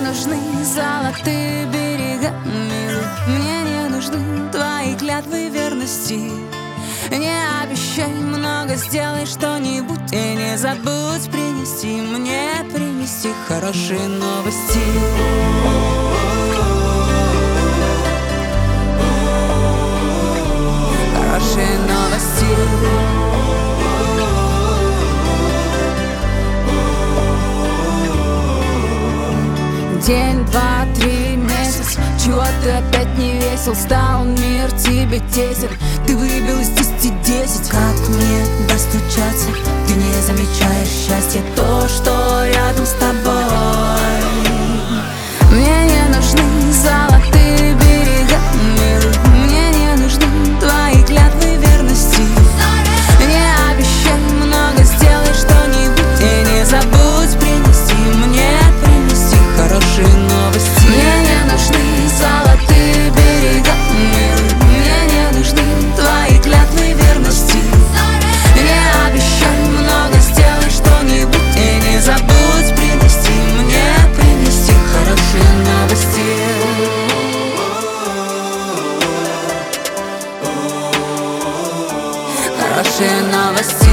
нужны золотые берега, милый. Мне не нужны твои клятвы верности. Не обещай много, сделай что-нибудь и не забудь принести хорошие новости. Хорошие новости. День, два, три, месяц. Чего ты опять не весел? Стал мир тебе тесен. Ты выбил из 10 10. Как мне достучаться? Ты не замечаешь счастье, то, что рядом с тобой. Мне не нужны золотые берега, милый. Мне не нужны твои клятвы верности. Не обещай много, сделай что-нибудь и не забудь принести хорошие новости. Мне не нужны золотые берега, милый. Мне не нужны твои клятвы верности. Не обещай много, сделай что-нибудь и не забудь принести хорошие новости. Хорошие новости.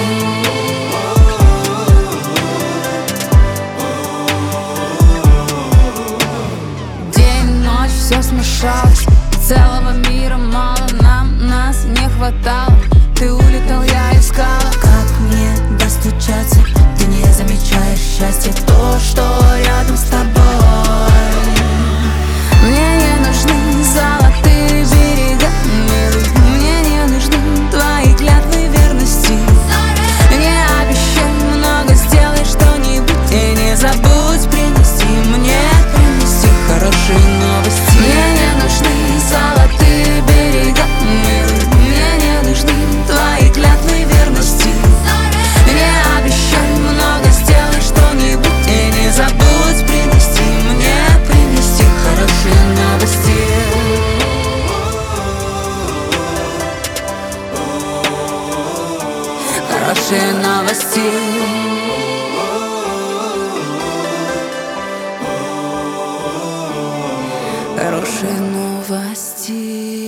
Все смешалось, целого мира мало, нас не хватало. Ты улетал, я искала. Как мне достучаться? Ты не замечаешь счастье, то, что рядом с тобой. Мне не нужны золотые берега, милый. Мне не нужны твои клятвы верности. Не обещай много, сделай что-нибудь и не забудь принести хорошие новости. Мне не нужны золотые берега, милый. Мне не нужны твои клятвы верности. Не обещай много, сделай что-нибудь и не забудь принести хорошие новости. Хорошие новости. Хорошие новости.